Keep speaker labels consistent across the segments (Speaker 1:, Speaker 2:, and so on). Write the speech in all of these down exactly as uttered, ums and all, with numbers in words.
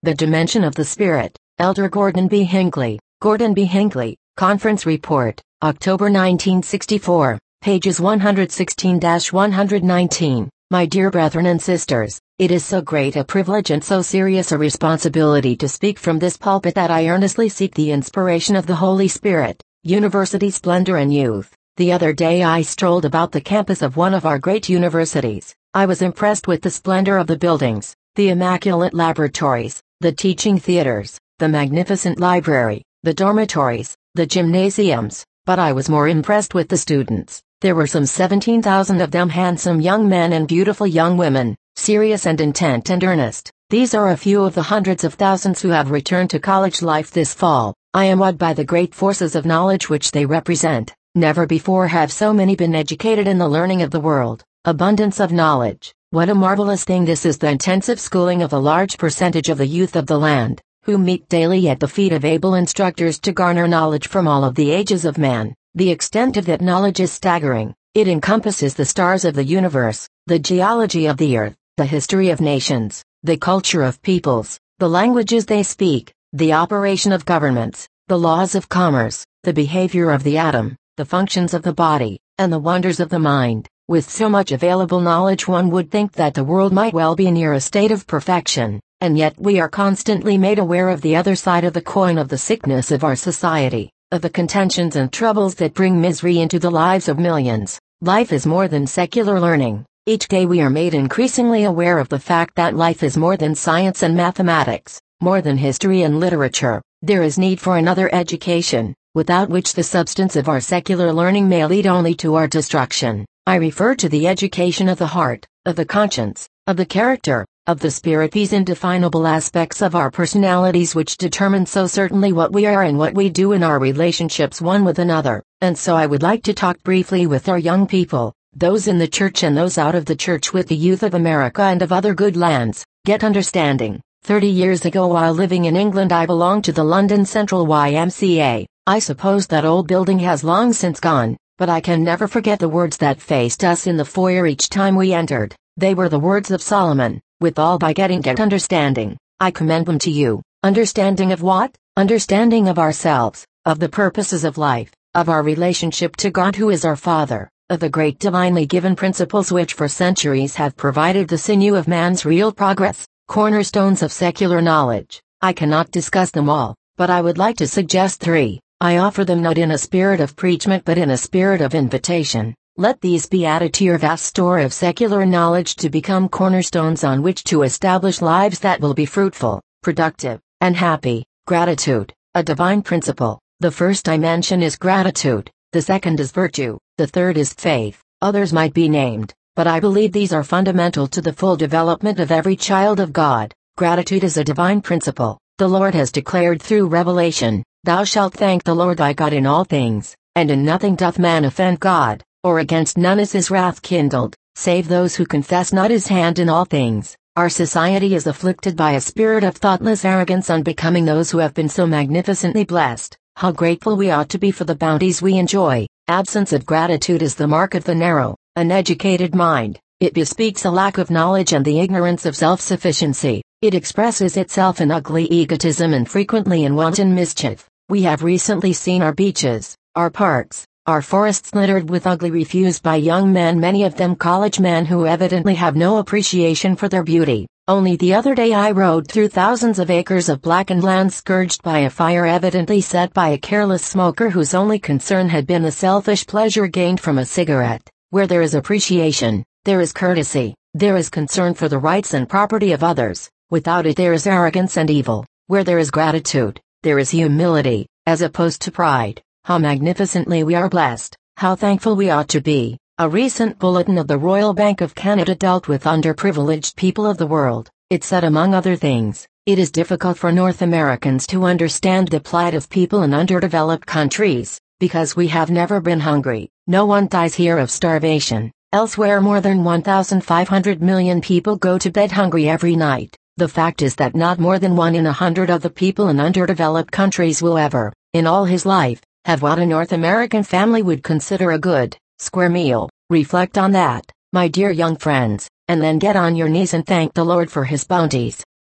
Speaker 1: The Dimension of the Spirit, Elder Gordon B. Hinckley. Gordon B. Hinckley, Conference Report, October nineteen sixty-four, pages one sixteen to one nineteen. My dear brethren and sisters, it is so great a privilege and so serious a responsibility to speak from this pulpit that I earnestly seek the inspiration of the Holy Spirit. University Splendor and Youth. The other day I strolled about the campus of one of our great universities. I was impressed with the splendor of the buildings, the immaculate laboratories, the teaching theaters, the magnificent library, the dormitories, the gymnasiums, but I was more impressed with the students. There were some seventeen thousand of them, handsome young men and beautiful young women, serious and intent and earnest. These are a few of the hundreds of thousands who have returned to college life this fall. I am awed by the great forces of knowledge which they represent. Never before have so many been educated in the learning of the world. Abundance of knowledge. What a marvelous thing this is, the intensive schooling of a large percentage of the youth of the land, who meet daily at the feet of able instructors to garner knowledge from all of the ages of man. The extent of that knowledge is staggering. It encompasses the stars of the universe, the geology of the earth, the history of nations, the culture of peoples, the languages they speak, the operation of governments, the laws of commerce, the behavior of the atom, the functions of the body, and the wonders of the mind. With so much available knowledge, one would think that the world might well be near a state of perfection, and yet we are constantly made aware of the other side of the coin, of the sickness of our society, of the contentions and troubles that bring misery into the lives of millions. Life is more than secular learning. Each day we are made increasingly aware of the fact that life is more than science and mathematics, more than history and literature. There is need for another education, without which the substance of our secular learning may lead only to our destruction. I refer to the education of the heart, of the conscience, of the character, of the spirit, these indefinable aspects of our personalities which determine so certainly what we are and what we do in our relationships one with another. And so I would like to talk briefly with our young people, those in the church and those out of the church, with the youth of America and of other good lands. Get understanding. Thirty years ago, while living in England, I belonged to the London Central Y M C A. I suppose that old building has long since gone, but I can never forget the words that faced us in the foyer each time we entered. They were the words of Solomon. With all by getting get understanding. I commend them to you. Understanding of what? Understanding of ourselves, of the purposes of life, of our relationship to God who is our Father, of the great divinely given principles which for centuries have provided the sinew of man's real progress, cornerstones of secular knowledge. I cannot discuss them all, but I would like to suggest three. I offer them not in a spirit of preachment but in a spirit of invitation. Let these be added to your vast store of secular knowledge to become cornerstones on which to establish lives that will be fruitful, productive, and happy. Gratitude, a divine principle. The first I mention is gratitude, the second is virtue, the third is faith. Others might be named, but I believe these are fundamental to the full development of every child of God. Gratitude is a divine principle. The Lord has declared through Revelation, "Thou shalt thank the Lord thy God in all things, and in nothing doth man offend God, or against none is his wrath kindled, save those who confess not his hand in all things." Our society is afflicted by a spirit of thoughtless arrogance unbecoming those who have been so magnificently blessed. How grateful we ought to be for the bounties we enjoy. Absence of gratitude is the mark of the narrow, uneducated mind. It bespeaks a lack of knowledge and the ignorance of self-sufficiency. It expresses itself in ugly egotism and frequently in wanton mischief. We have recently seen our beaches, our parks, our forests littered with ugly refuse by young men, many of them college men who evidently have no appreciation for their beauty. Only the other day I rode through thousands of acres of blackened land scourged by a fire evidently set by a careless smoker whose only concern had been the selfish pleasure gained from a cigarette. Where there is appreciation, there is courtesy, there is concern for the rights and property of others. Without it there is arrogance and evil. Where there is gratitude, there is humility, as opposed to pride. How magnificently we are blessed, how thankful we ought to be. A recent bulletin of the Royal Bank of Canada dealt with underprivileged people of the world. It said, among other things, it is difficult for North Americans to understand the plight of people in underdeveloped countries, because we have never been hungry. No one dies here of starvation. Elsewhere more than one thousand five hundred million people go to bed hungry every night. The fact is that not more than one in a hundred of the people in underdeveloped countries will ever, in all his life, have what a North American family would consider a good, square meal. Reflect on that, my dear young friends, and then get on your knees and thank the Lord for his bounties.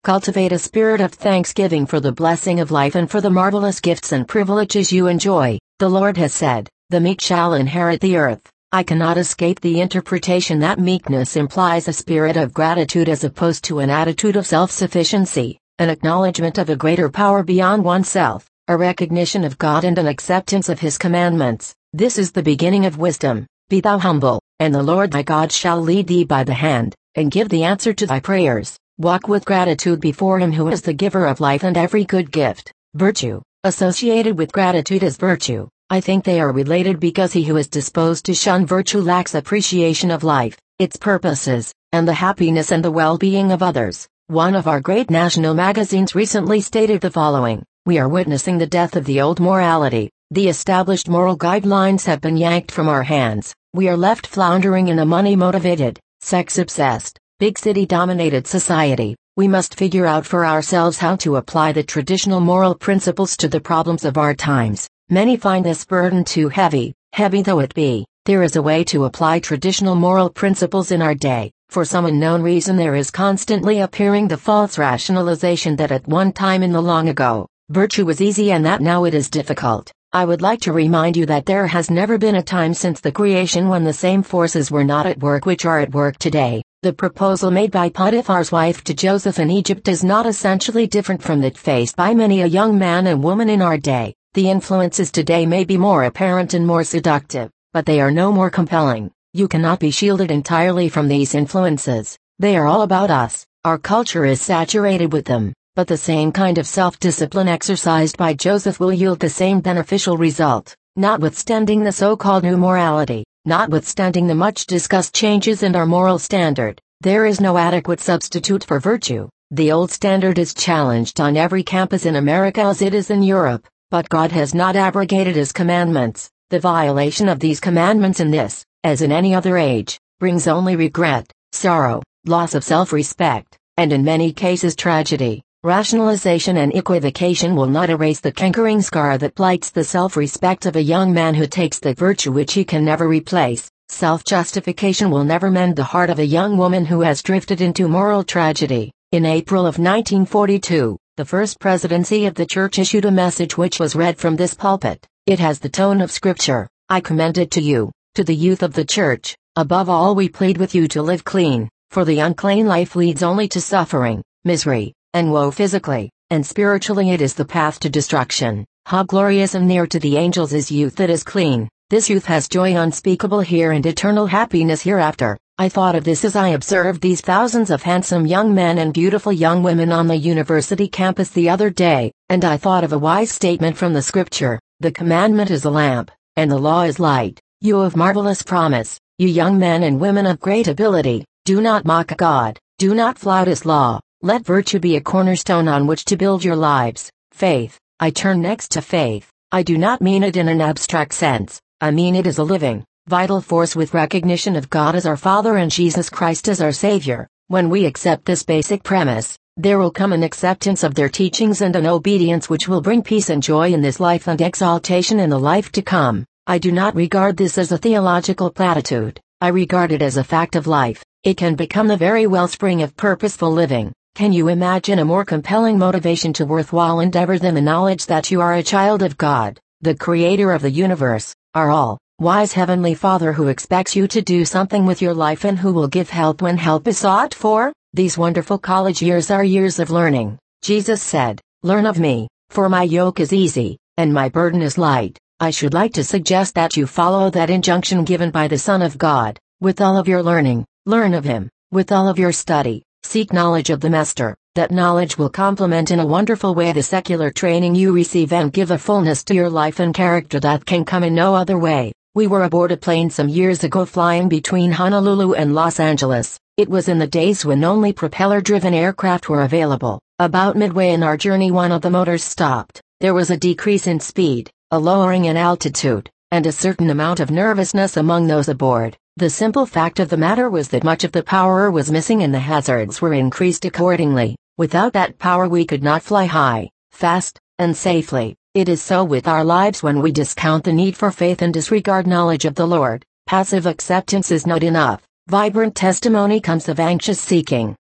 Speaker 1: Cultivate a spirit of thanksgiving for the blessing of life and for the marvelous gifts and privileges you enjoy. The Lord has said, "The meek shall inherit the earth." I cannot escape the interpretation that meekness implies a spirit of gratitude as opposed to an attitude of self-sufficiency, an acknowledgement of a greater power beyond oneself, a recognition of God and an acceptance of His commandments. This is the beginning of wisdom. Be thou humble, and the Lord thy God shall lead thee by the hand, and give the answer to thy prayers. Walk with gratitude before Him who is the giver of life and every good gift. Virtue, associated with gratitude is virtue. I think they are related because he who is disposed to shun virtue lacks appreciation of life, its purposes, and the happiness and the well-being of others. One of our great national magazines recently stated the following: "We are witnessing the death of the old morality. The established moral guidelines have been yanked from our hands. We are left floundering in a money-motivated, sex-obsessed, big city-dominated society. We must figure out for ourselves how to apply the traditional moral principles to the problems of our times." Many find this burden too heavy. Heavy though it be, there is a way to apply traditional moral principles in our day. For some unknown reason there is constantly appearing the false rationalization that at one time in the long ago, virtue was easy and that now it is difficult. I would like to remind you that there has never been a time since the creation when the same forces were not at work which are at work today. The proposal made by Potiphar's wife to Joseph in Egypt is not essentially different from that faced by many a young man and woman in our day. The influences today may be more apparent and more seductive, but they are no more compelling. You cannot be shielded entirely from these influences. They are all about us. Our culture is saturated with them, but the same kind of self-discipline exercised by Joseph will yield the same beneficial result. Notwithstanding the so-called new morality, notwithstanding the much-discussed changes in our moral standard, there is no adequate substitute for virtue. The old standard is challenged on every campus in America as it is in Europe. But God has not abrogated His commandments. The violation of these commandments in this, as in any other age, brings only regret, sorrow, loss of self-respect, and in many cases tragedy. Rationalization and equivocation will not erase the cankering scar that blights the self-respect of a young man who takes the virtue which he can never replace. Self-justification will never mend the heart of a young woman who has drifted into moral tragedy. In April of nineteen forty-two, the First Presidency of the Church issued a message which was read from this pulpit. It has the tone of Scripture. I commend it to you, to the youth of the Church. Above all we plead with you to live clean, for the unclean life leads only to suffering, misery, and woe physically, and spiritually it is the path to destruction. How glorious and near to the angels is youth that is clean. This youth has joy unspeakable here and eternal happiness hereafter. I thought of this as I observed these thousands of handsome young men and beautiful young women on the university campus the other day, and I thought of a wise statement from the Scripture: "The commandment is a lamp, and the law is light." You of marvelous promise, you young men and women of great ability, do not mock God, do not flout His law. Let virtue be a cornerstone on which to build your lives. Faith. I turn next to faith. I do not mean it in an abstract sense. I mean it as a living, vital force with recognition of God as our Father and Jesus Christ as our Savior. When we accept this basic premise, there will come an acceptance of their teachings and an obedience which will bring peace and joy in this life and exaltation in the life to come. I do not regard this as a theological platitude. I regard it as a fact of life. It can become the very wellspring of purposeful living. Can you imagine a more compelling motivation to worthwhile endeavor than the knowledge that you are a child of God, the Creator of the universe, our all wise Heavenly Father who expects you to do something with your life and who will give help when help is sought for? These wonderful college years are years of learning. Jesus said, "Learn of me, for my yoke is easy, and my burden is light." I should like to suggest that you follow that injunction given by the Son of God. With all of your learning, learn of Him. With all of your study, seek knowledge of the Master. That knowledge will complement in a wonderful way the secular training you receive and give a fullness to your life and character that can come in no other way. We were aboard a plane some years ago flying between Honolulu and Los Angeles. It was in the days when only propeller-driven aircraft were available. About midway in our journey one of the motors stopped. There was a decrease in speed, a lowering in altitude, and a certain amount of nervousness among those aboard. The simple fact of the matter was that much of the power was missing and the hazards were increased accordingly. Without that power we could not fly high, fast, and safely. It is so with our lives when we discount the need for faith and disregard knowledge of the Lord. Passive acceptance is not enough. Vibrant testimony comes of anxious seeking.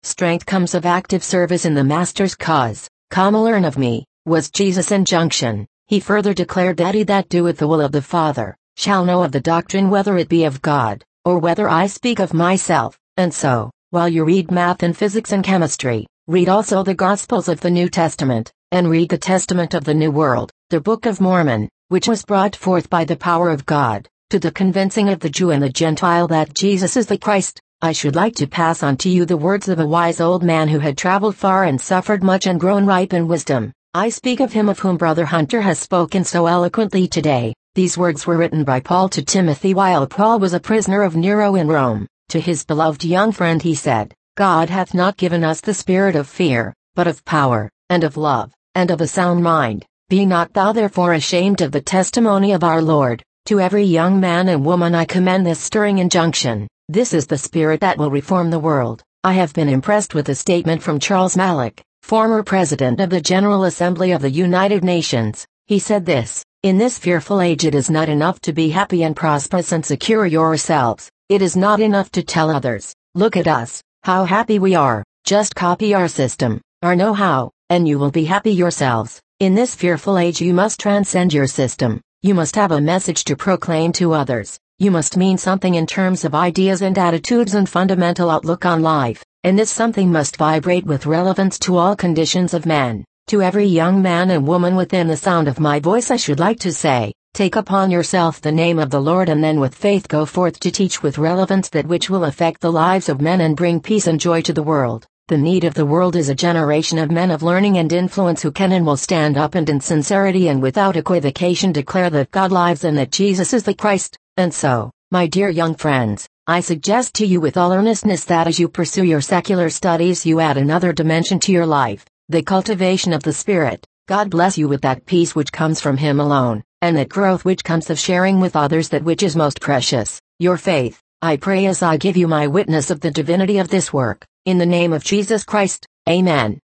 Speaker 1: Strength comes of active service in the Master's cause. Come learn of me, was Jesus' injunction. He further declared that he that doeth the will of the Father, shall know of the doctrine whether it be of God, or whether I speak of myself. And so, while you read math and physics and chemistry, read also the Gospels of the New Testament, and read the Testament of the New World, the Book of Mormon, which was brought forth by the power of God, to the convincing of the Jew and the Gentile that Jesus is the Christ. I should like to pass on to you the words of a wise old man who had traveled far and suffered much and grown ripe in wisdom. I speak of him of whom Brother Hunter has spoken so eloquently today. These words were written by Paul to Timothy while Paul was a prisoner of Nero in Rome. To his beloved young friend he said, God hath not given us the spirit of fear, but of power, and of love, and of a sound mind. Be not thou therefore ashamed of the testimony of our Lord. To every young man and woman I commend this stirring injunction. This is the spirit that will reform the world. I have been impressed with a statement from Charles Mallock, former President of the General Assembly of the United Nations. He said this, in this fearful age it is not enough to be happy and prosperous and secure yourselves. It is not enough to tell others, look at us, how happy we are. Just copy our system, our know-how, and you will be happy yourselves. In this fearful age you must transcend your system. You must have a message to proclaim to others. You must mean something in terms of ideas and attitudes and fundamental outlook on life, and this something must vibrate with relevance to all conditions of man. To every young man and woman within the sound of my voice I should like to say, take upon yourself the name of the Lord and then with faith go forth to teach with relevance that which will affect the lives of men and bring peace and joy to the world. The need of the world is a generation of men of learning and influence who can and will stand up and in sincerity and without equivocation declare that God lives and that Jesus is the Christ. And so, my dear young friends, I suggest to you with all earnestness that as you pursue your secular studies you add another dimension to your life, the cultivation of the Spirit. God bless you with that peace which comes from Him alone, and that growth which comes of sharing with others that which is most precious, your faith. I pray as I give you my witness of the divinity of this work, in the name of Jesus Christ, Amen.